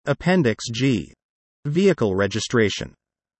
Appendix G. Vehicle registration.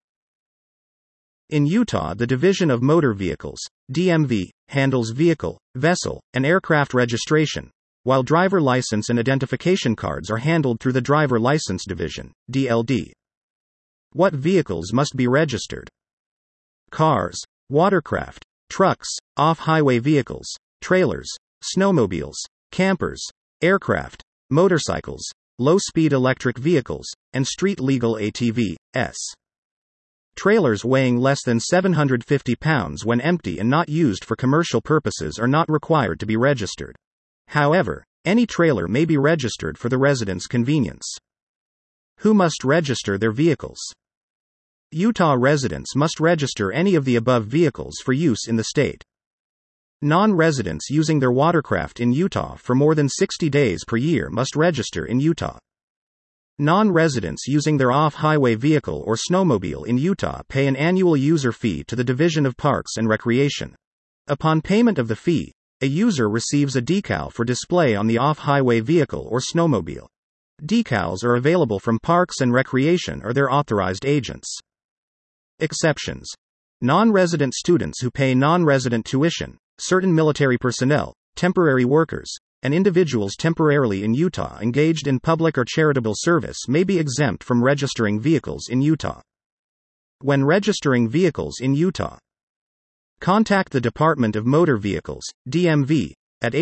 In Utah, the Division of Motor Vehicles, DMV, handles vehicle, vessel, and aircraft registration, while driver license and identification cards are handled through the Driver License Division, DLD. What vehicles must be registered? Cars, watercraft, trucks, off-highway vehicles, trailers, snowmobiles, campers, aircraft, motorcycles, low-speed electric vehicles, and street-legal ATVs. Trailers weighing less than 750 pounds when empty and not used for commercial purposes are not required to be registered. However, any trailer may be registered for the resident's convenience. Who must register their vehicles? Utah residents must register any of the above vehicles for use in the state. Non-residents using their watercraft in Utah for more than 60 days per year must register in Utah. Non-residents using their off-highway vehicle or snowmobile in Utah pay an annual user fee to the Division of Parks and Recreation. Upon payment of the fee, a user receives a decal for display on the off-highway vehicle or snowmobile. Decals are available from Parks and Recreation or their authorized agents. Exceptions. Non-resident students who pay non-resident tuition, certain military personnel, temporary workers, and individuals temporarily in Utah engaged in public or charitable service may be exempt from registering vehicles in Utah. When registering vehicles in Utah, contact the Department of Motor Vehicles, DMV, at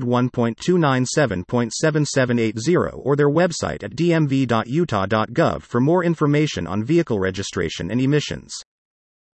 801.297.7780 or their website at dmv.utah.gov for more information on vehicle registration and emissions.